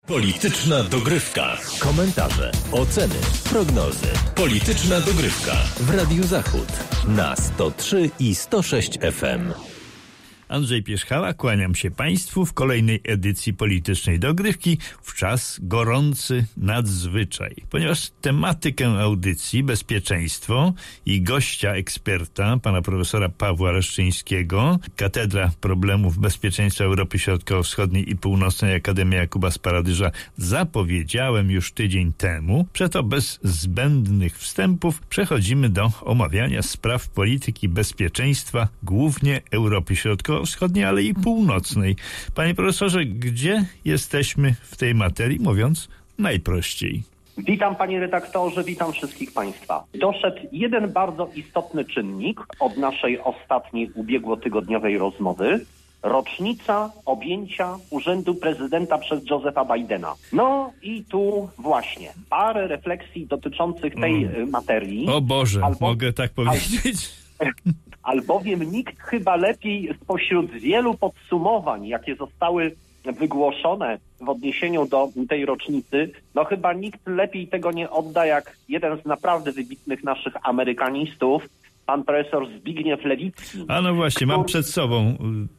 Polityczna dogrywka. Komentarze, oceny, prognozy. Polityczna dogrywka w Radiu Zachód na 103 i 106 FM. Andrzej Pierzchała, kłaniam się Państwu w kolejnej edycji Politycznej Dogrywki w czas gorący nadzwyczaj. Ponieważ tematykę audycji, bezpieczeństwo i gościa eksperta, pana profesora Pawła Reszczyńskiego, Katedra Problemów Bezpieczeństwa Europy Środkowo-Wschodniej i Północnej Akademii Jakuba Sparadyża zapowiedziałem już tydzień temu. Przeto bez zbędnych wstępów przechodzimy do omawiania spraw polityki bezpieczeństwa, głównie Europy Środkowo-Wschodniej, ale i północnej. Panie profesorze, gdzie jesteśmy w tej materii, mówiąc najprościej? Witam panie redaktorze, witam wszystkich państwa. Doszedł jeden bardzo istotny czynnik od naszej ostatniej ubiegłotygodniowej rozmowy. Rocznica objęcia urzędu prezydenta przez Josepha Bidena. No i tu właśnie parę refleksji dotyczących tej materii. O Boże, mogę tak powiedzieć? Albowiem nikt chyba lepiej spośród wielu podsumowań, jakie zostały wygłoszone w odniesieniu do tej rocznicy, no chyba nikt lepiej tego nie odda jak jeden z naprawdę wybitnych naszych amerykanistów, pan profesor Zbigniew Lewicki. A no właśnie, mam przed sobą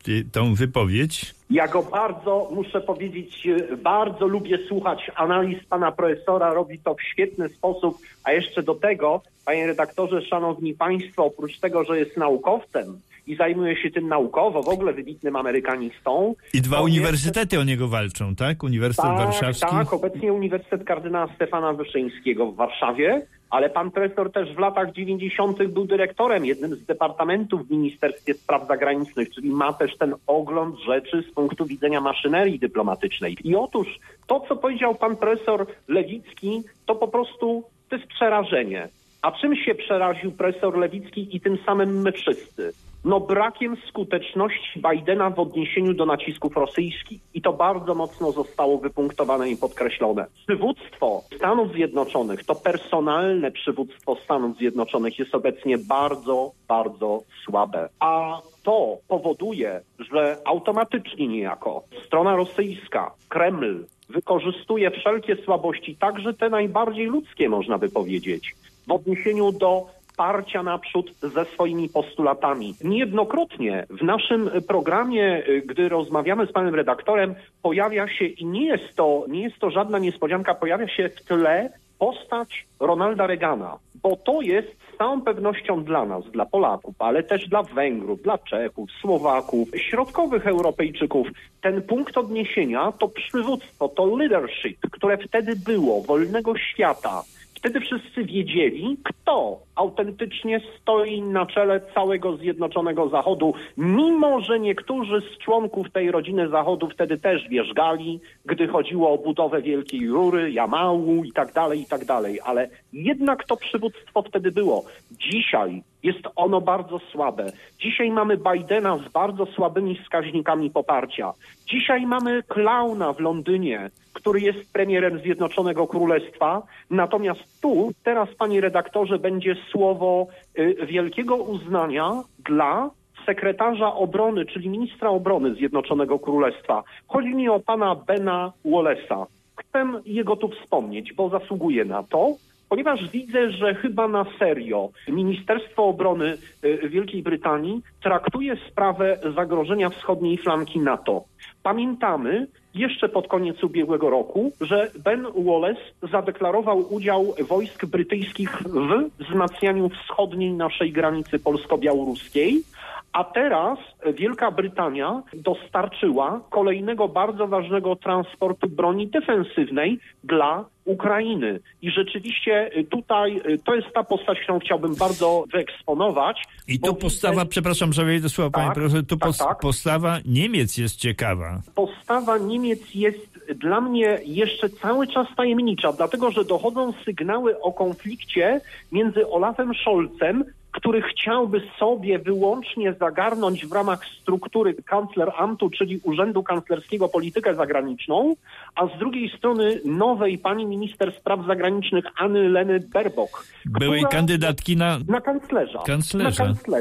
tą wypowiedź. Ja go bardzo, muszę powiedzieć, bardzo lubię słuchać analiz pana profesora, robi to w świetny sposób, a jeszcze do tego, panie redaktorze, szanowni państwo, oprócz tego, że jest naukowcem i zajmuje się tym naukowo, w ogóle wybitnym amerykanistą. I dwa uniwersytety o niego walczą, tak? Uniwersytet Warszawski. Tak, obecnie Uniwersytet Kardynała Stefana Wyszyńskiego w Warszawie, ale pan profesor też w latach 90. był dyrektorem jednym z departamentów w Ministerstwie Spraw Zagranicznych, czyli ma też ten ogląd rzeczy z punktu widzenia maszynerii dyplomatycznej. I otóż to, co powiedział pan profesor Lewicki, to po prostu to jest przerażenie. A czym się przeraził profesor Lewicki i tym samym my wszyscy? No brakiem skuteczności Bidena w odniesieniu do nacisków rosyjskich. I to bardzo mocno zostało wypunktowane i podkreślone. Przywództwo Stanów Zjednoczonych, to personalne przywództwo Stanów Zjednoczonych jest obecnie bardzo, bardzo słabe. A to powoduje, że automatycznie niejako strona rosyjska, Kreml, wykorzystuje wszelkie słabości, także te najbardziej ludzkie, można by powiedzieć, w odniesieniu do parcia naprzód ze swoimi postulatami. Niejednokrotnie w naszym programie, gdy rozmawiamy z panem redaktorem, pojawia się, i nie jest to żadna niespodzianka, pojawia się w tle postać Ronalda Reagana, bo to jest z całą pewnością dla nas, dla Polaków, ale też dla Węgrów, dla Czechów, Słowaków, środkowych Europejczyków, ten punkt odniesienia, to przywództwo, to leadership, które wtedy było, wolnego świata. Wtedy wszyscy wiedzieli, kto autentycznie stoi na czele całego Zjednoczonego Zachodu, mimo że niektórzy z członków tej rodziny Zachodu wtedy też wierzgali, gdy chodziło o budowę Wielkiej Rury, Jamału i tak dalej, ale jednak to przywództwo wtedy było. Dzisiaj jest ono bardzo słabe. Dzisiaj mamy Bidena z bardzo słabymi wskaźnikami poparcia. Dzisiaj mamy klauna w Londynie, który jest premierem Zjednoczonego Królestwa. Natomiast tu, teraz, panie redaktorze, będzie słowo wielkiego uznania dla sekretarza obrony, czyli ministra obrony Zjednoczonego Królestwa. Chodzi mi o pana Bena Wallace'a. Chcę jego tu wspomnieć, bo zasługuje na to, ponieważ widzę, że chyba na serio Ministerstwo Obrony Wielkiej Brytanii traktuje sprawę zagrożenia wschodniej flanki NATO. Pamiętamy jeszcze pod koniec ubiegłego roku, że Ben Wallace zadeklarował udział wojsk brytyjskich w wzmacnianiu wschodniej naszej granicy polsko-białoruskiej, a teraz Wielka Brytania dostarczyła kolejnego bardzo ważnego transportu broni defensywnej dla Ukrainy. I rzeczywiście tutaj to jest ta postać, którą chciałbym bardzo wyeksponować. I tu postawa, przepraszam, że wejdę do słowa, panie profesorze, tu postawa Niemiec jest ciekawa. Postawa Niemiec jest dla mnie jeszcze cały czas tajemnicza, dlatego że dochodzą sygnały o konflikcie między Olafem Scholzem, który chciałby sobie wyłącznie zagarnąć w ramach struktury Kanzleramtu, czyli Urzędu Kanclerskiego, politykę zagraniczną, a z drugiej strony nowej pani minister spraw zagranicznych Anny-Leny Baerbock. Byłej kandydatki na kanclerza. Na kanclerza.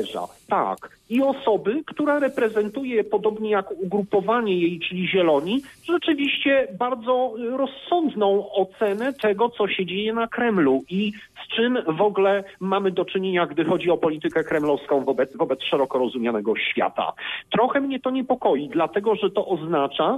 Tak. I osoby, która reprezentuje, podobnie jak ugrupowanie jej, czyli Zieloni, rzeczywiście bardzo rozsądną ocenę tego, co się dzieje na Kremlu i z czym w ogóle mamy do czynienia, gdy chodzi o politykę kremlowską wobec szeroko rozumianego świata. Trochę mnie to niepokoi, dlatego że to oznacza,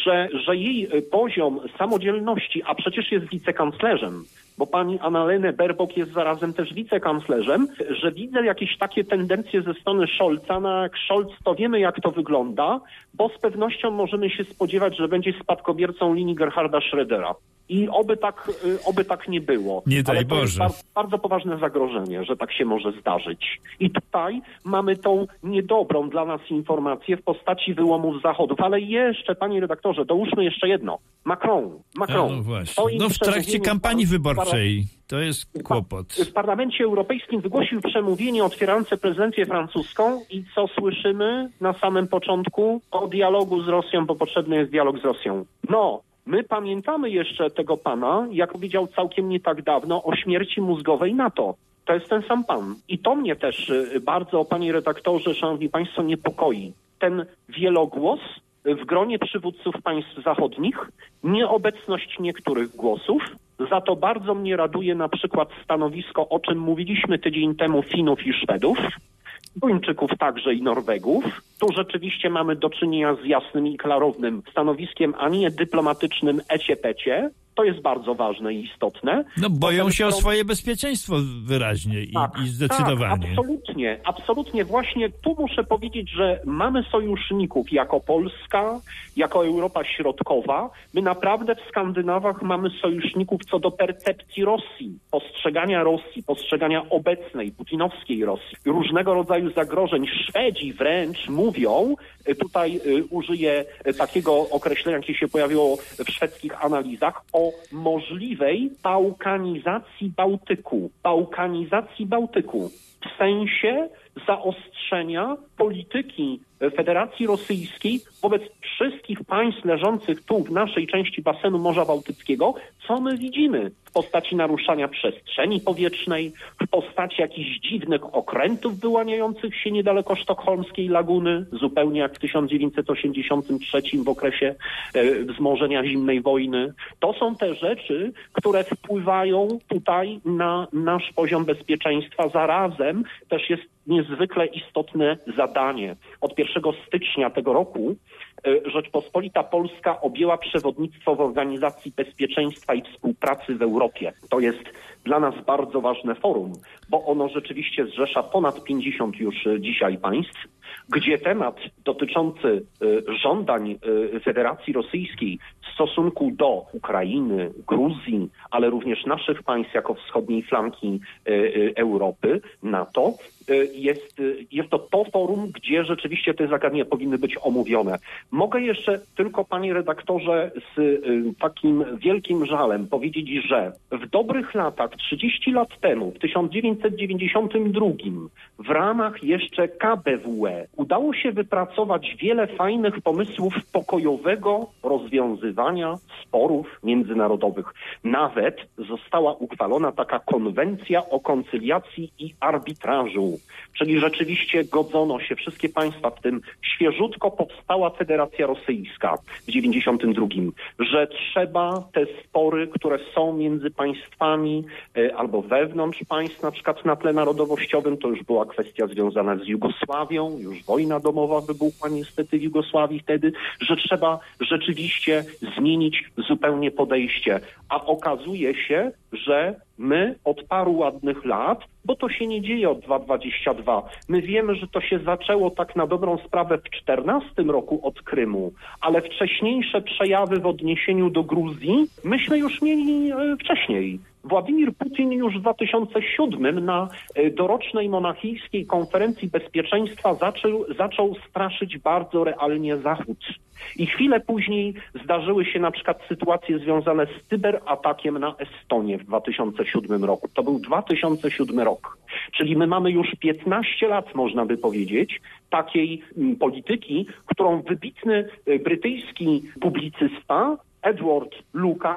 że jej poziom samodzielności, a przecież jest wicekanclerzem, bo pani Annalena Baerbock jest zarazem też wicekanclerzem, że widzę jakieś takie tendencje ze strony Scholza. No jak Scholz, to wiemy, jak to wygląda, bo z pewnością możemy się spodziewać, że będzie spadkobiercą linii Gerharda Schrödera. I oby tak nie było. Nie daj Ale to Boże. jest bardzo poważne zagrożenie, że tak się może zdarzyć. I tutaj mamy tą niedobrą dla nas informację w postaci wyłomów Zachodów. Ale jeszcze, panie redaktorze, dołóżmy jeszcze jedno. Macron. No właśnie. No w trakcie kampanii wyborczej to jest kłopot. W Parlamencie Europejskim wygłosił przemówienie otwierające prezydencję francuską i co słyszymy na samym początku? O dialogu z Rosją, bo potrzebny jest dialog z Rosją. No, my pamiętamy jeszcze tego pana, jak powiedział całkiem nie tak dawno, o śmierci mózgowej NATO. To jest ten sam pan. I to mnie też bardzo, panie redaktorze, szanowni państwo, niepokoi. Ten wielogłos w gronie przywódców państw zachodnich, nieobecność niektórych głosów. Za to bardzo mnie raduje na przykład stanowisko, o czym mówiliśmy tydzień temu, Finów i Szwedów, Duńczyków także i Norwegów. Tu rzeczywiście mamy do czynienia z jasnym i klarownym stanowiskiem, a nie dyplomatycznym ecie-pecie. To jest bardzo ważne i istotne. No boją się o swoje bezpieczeństwo wyraźnie i zdecydowanie. Tak, absolutnie. Właśnie tu muszę powiedzieć, że mamy sojuszników jako Polska, jako Europa Środkowa. My naprawdę w Skandynawach mamy sojuszników co do percepcji Rosji, postrzegania obecnej, putinowskiej Rosji, różnego rodzaju zagrożeń. Szwedzi wręcz mówią, tutaj użyję takiego określenia, jakie się pojawiło w szwedzkich analizach, o możliwej bałkanizacji Bałtyku. W sensie zaostrzenia polityki Federacji Rosyjskiej wobec wszystkich państw leżących tu w naszej części basenu Morza Bałtyckiego, co my widzimy w postaci naruszania przestrzeni powietrznej, w postaci jakichś dziwnych okrętów wyłaniających się niedaleko sztokholmskiej laguny, zupełnie jak w 1983 w okresie wzmożenia zimnej wojny. To są te rzeczy, które wpływają tutaj na nasz poziom bezpieczeństwa. Zarazem też jest niezwykle istotne zadanie. Od 1 stycznia tego roku Rzeczpospolita Polska objęła przewodnictwo w Organizacji Bezpieczeństwa i Współpracy w Europie. To jest dla nas bardzo ważne forum, bo ono rzeczywiście zrzesza ponad 50 już dzisiaj państw, gdzie temat dotyczący żądań Federacji Rosyjskiej w stosunku do Ukrainy, Gruzji, ale również naszych państw jako wschodniej flanki Europy, NATO, jest to forum, gdzie rzeczywiście te zagadnienia powinny być omówione. Mogę jeszcze tylko, panie redaktorze, z takim wielkim żalem powiedzieć, że w dobrych latach, 30 lat temu, w 1992, w ramach jeszcze KBWE udało się wypracować wiele fajnych pomysłów pokojowego rozwiązywania sporów międzynarodowych. Nawet została uchwalona taka konwencja o koncyliacji i arbitrażu, czyli rzeczywiście godzono się wszystkie państwa, w tym świeżutko powstała Federacja Rosyjska w 92, że trzeba te spory, które są między państwami albo wewnątrz państw, na przykład na tle narodowościowym, to już była kwestia związana z Jugosławią, już wojna domowa wybuchła niestety w Jugosławii wtedy, że trzeba rzeczywiście zmienić zupełnie podejście. A okazuje się, że my od paru ładnych lat, bo to się nie dzieje od 2022, my wiemy, że to się zaczęło tak na dobrą sprawę w 2014 roku od Krymu, ale wcześniejsze przejawy w odniesieniu do Gruzji myśmy już mieli wcześniej. Władimir Putin już w 2007 na dorocznej monachijskiej konferencji bezpieczeństwa zaczął straszyć bardzo realnie Zachód. I chwilę później zdarzyły się na przykład sytuacje związane z cyberatakiem na Estonię w 2007 roku. To był 2007 rok. Czyli my mamy już 15 lat, można by powiedzieć, takiej polityki, którą wybitny brytyjski publicysta Edward Lucas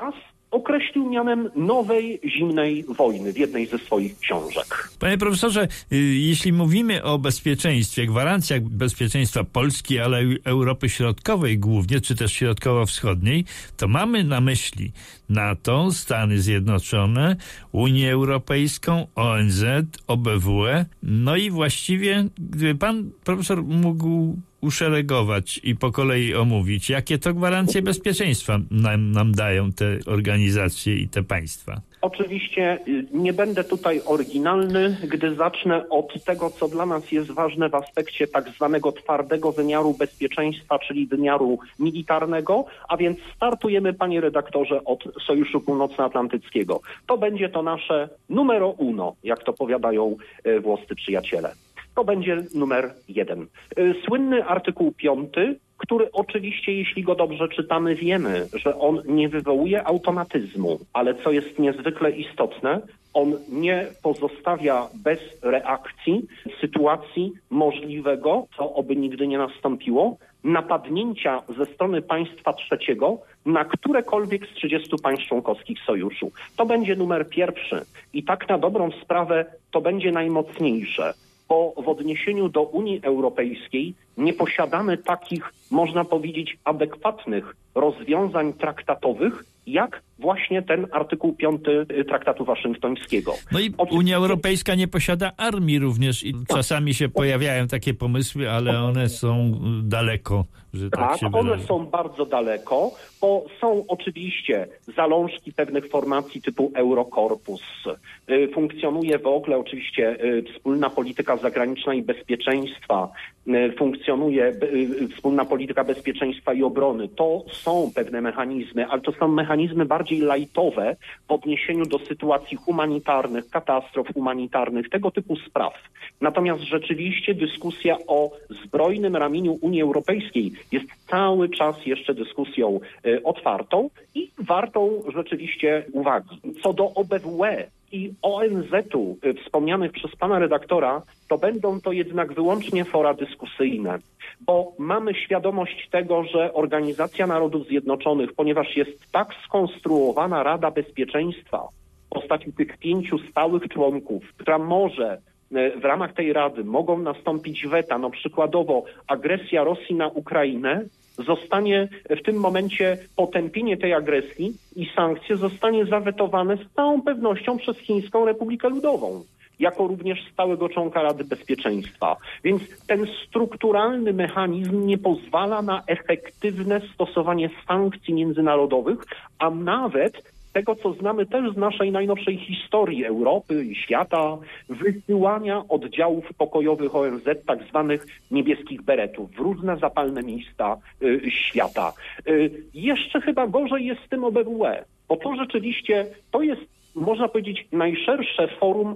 określił mianem nowej zimnej wojny w jednej ze swoich książek. Panie profesorze, jeśli mówimy o bezpieczeństwie, gwarancjach bezpieczeństwa Polski, ale i Europy Środkowej głównie, czy też Środkowo-Wschodniej, to mamy na myśli NATO, Stany Zjednoczone, Unię Europejską, ONZ, OBWE. No i właściwie, gdyby pan profesor mógł uszeregować i po kolei omówić, jakie to gwarancje bezpieczeństwa nam dają te organizacje i te państwa. Oczywiście nie będę tutaj oryginalny, gdy zacznę od tego, co dla nas jest ważne w aspekcie tak zwanego twardego wymiaru bezpieczeństwa, czyli wymiaru militarnego, a więc startujemy, panie redaktorze, od Sojuszu Północnoatlantyckiego. To będzie to nasze numero uno, jak to powiadają włoscy przyjaciele. To będzie numer 1. Słynny artykuł 5, który oczywiście, jeśli go dobrze czytamy, wiemy, że on nie wywołuje automatyzmu, ale co jest niezwykle istotne, on nie pozostawia bez reakcji sytuacji możliwego, co oby nigdy nie nastąpiło, napadnięcia ze strony państwa trzeciego na którekolwiek z 30 państw członkowskich sojuszu. To będzie numer 1 i tak na dobrą sprawę to będzie najmocniejsze, bo w odniesieniu do Unii Europejskiej nie posiadamy takich, można powiedzieć, adekwatnych rozwiązań traktatowych, jak właśnie ten artykuł 5 Traktatu Waszyngtońskiego. No i Unia Europejska nie posiada armii również i czasami się pojawiają takie pomysły, ale one są daleko, że tak się wyrażę. One są bardzo daleko, bo są oczywiście zalążki pewnych formacji typu Eurokorpus. Funkcjonuje w ogóle oczywiście wspólna polityka zagraniczna i bezpieczeństwa. Funkcjonuje wspólna polityka bezpieczeństwa i obrony. To są pewne mechanizmy, ale to są mechanizmy bardziej lajtowe w odniesieniu do sytuacji humanitarnych, katastrof humanitarnych, tego typu spraw. Natomiast rzeczywiście dyskusja o zbrojnym ramieniu Unii Europejskiej jest cały czas jeszcze dyskusją otwartą i wartą rzeczywiście uwagi. Co do OBWE i ONZ-u wspomnianych przez pana redaktora, to będą to jednak wyłącznie fora dyskusyjne, bo mamy świadomość tego, że Organizacja Narodów Zjednoczonych, ponieważ jest tak skonstruowana Rada Bezpieczeństwa w postaci tych 5 stałych członków, która może w ramach tej Rady mogą nastąpić weta, no przykładowo agresja Rosji na Ukrainę, zostanie w tym momencie potępienie tej agresji i sankcje zostanie zawetowane z całą pewnością przez Chińską Republikę Ludową, jako również stałego członka Rady Bezpieczeństwa. Więc ten strukturalny mechanizm nie pozwala na efektywne stosowanie sankcji międzynarodowych, a nawet tego, co znamy też z naszej najnowszej historii Europy i świata, wysyłania oddziałów pokojowych ONZ, tak zwanych niebieskich beretów, w różne zapalne miejsca świata. Jeszcze chyba gorzej jest z tym OBWE, bo to rzeczywiście, to jest, można powiedzieć, najszersze forum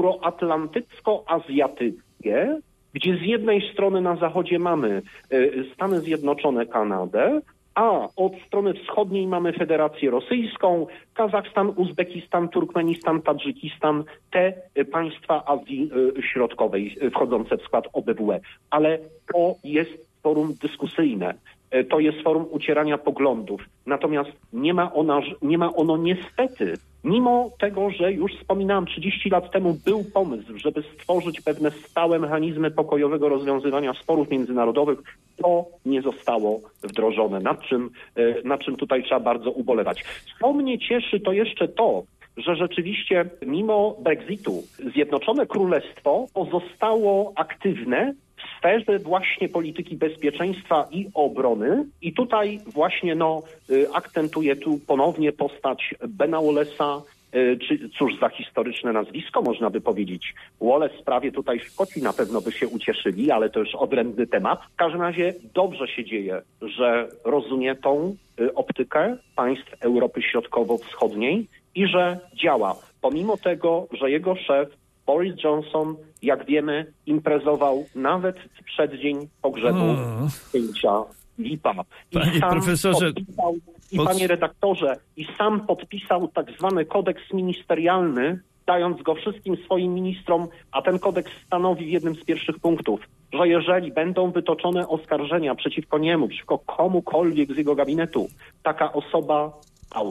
euroatlantycko-azjatyckie, gdzie z jednej strony na zachodzie mamy Stany Zjednoczone, Kanadę, a od strony wschodniej mamy Federację Rosyjską, Kazachstan, Uzbekistan, Turkmenistan, Tadżykistan, te państwa Azji Środkowej wchodzące w skład OBWE. Ale to jest forum dyskusyjne. To jest forum ucierania poglądów. Natomiast nie ma ono niestety, mimo tego, że już wspominałem, 30 lat temu był pomysł, żeby stworzyć pewne stałe mechanizmy pokojowego rozwiązywania sporów międzynarodowych, to nie zostało wdrożone, nad czym tutaj trzeba bardzo ubolewać. Co mnie cieszy, to jeszcze to, że rzeczywiście mimo Brexitu Zjednoczone Królestwo pozostało aktywne w sferze właśnie polityki bezpieczeństwa i obrony i tutaj właśnie akcentuję tu ponownie postać Bena Wallace'a, czy cóż za historyczne nazwisko, można by powiedzieć. Wallace prawie tutaj Szkoci na pewno by się ucieszyli, ale to już odrębny temat. W każdym razie dobrze się dzieje, że rozumie tą optykę państw Europy Środkowo-Wschodniej i że działa. Pomimo tego, że jego szef Boris Johnson, jak wiemy, imprezował nawet w przeddzień pogrzebu księcia Filipa. Panie profesorze, panie redaktorze, i sam podpisał tak zwany kodeks ministerialny, dając go wszystkim swoim ministrom, a ten kodeks stanowi w jednym z pierwszych punktów, że jeżeli będą wytoczone oskarżenia przeciwko niemu, przeciwko komukolwiek z jego gabinetu, taka osoba out.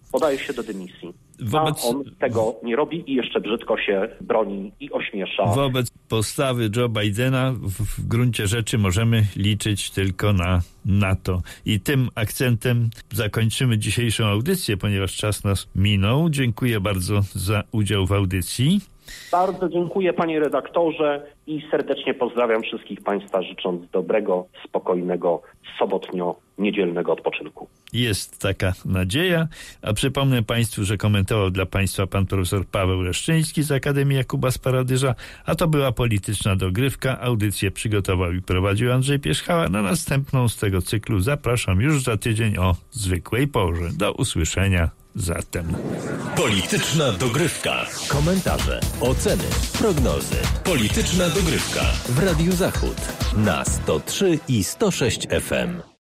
podaje się do dymisji. A on tego nie robi i jeszcze brzydko się broni i ośmiesza. Wobec postawy Joe Bidena w gruncie rzeczy możemy liczyć tylko na NATO. I tym akcentem zakończymy dzisiejszą audycję, ponieważ czas nas minął. Dziękuję bardzo za udział w audycji. Bardzo dziękuję, panie redaktorze, i serdecznie pozdrawiam wszystkich państwa, życząc dobrego, spokojnego, sobotnio-niedzielnego odpoczynku. Jest taka nadzieja, a przypomnę państwu, że komentował dla państwa pan profesor Paweł Leszczyński z Akademii Jakuba Sparadyża, a to była Polityczna Dogrywka. Audycję przygotował i prowadził Andrzej Pierzchała. Na następną z tego cyklu zapraszam już za tydzień o zwykłej porze. Do usłyszenia zatem. Polityczna Dogrywka. Komentarze, oceny, prognozy. Polityczna Dogrywka w Radiu Zachód na 103 i 106 FM.